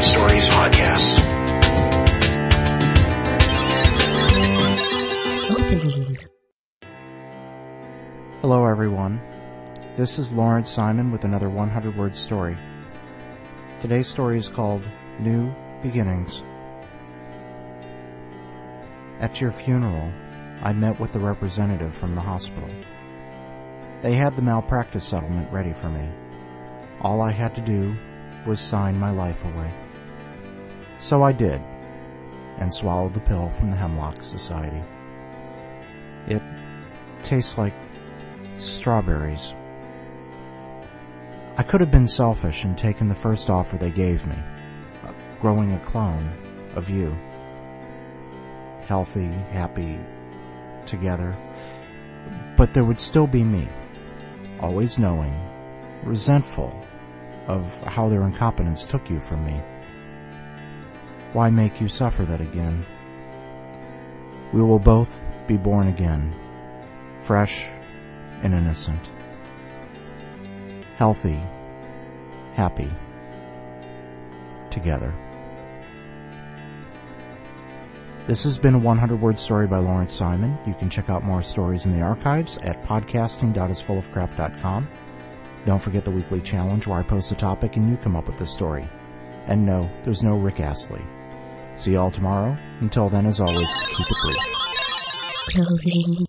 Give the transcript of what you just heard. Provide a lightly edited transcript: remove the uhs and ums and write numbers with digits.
Stories podcast. Opening. Hello everyone, this is Lawrence Simon with another 100-word story. Today's story is called New Beginnings. At your funeral, I met with the representative from the hospital. They had the malpractice settlement ready for me. All I had to do was sign my life away. So I did, and swallowed the pill from the Hemlock Society. It tastes like strawberries. I could have been selfish and taken the first offer they gave me, growing a clone of you. Healthy, happy, together. But there would still be me, always knowing, resentful of how their incompetence took you from me. Why make you suffer that again? We will both be born again, fresh and innocent, healthy, happy, together. This has been a 100-word story by Lawrence Simon. You can check out more stories in the archives at podcasting.isfullofcrap.com. Don't forget the weekly challenge where I post a topic and you come up with the story. And no, there's no Rick Astley. See you all tomorrow. Until then, as always, keep it brief. Closing.